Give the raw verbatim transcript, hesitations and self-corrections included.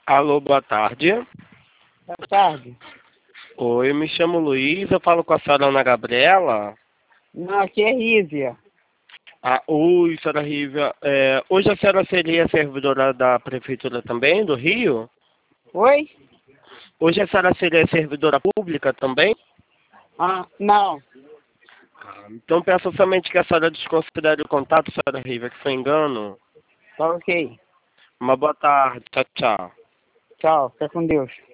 Alô, boa tarde. Boa tarde. Oi, eu me chamo Luiz, eu falo com a senhora Ana Gabriela. Não, aqui é Rívia. Ah, oi, senhora Rívia. É, hoje a senhora seria servidora da Prefeitura também, do Rio? Oi? Hoje a senhora seria servidora pública também? Ah, não. Ah, então peço somente que a senhora desconsidere o contato, senhora Rívia, que foi engano. Tá ok. Uma boa tarde, tchau, tchau. Tchau, fica com Deus.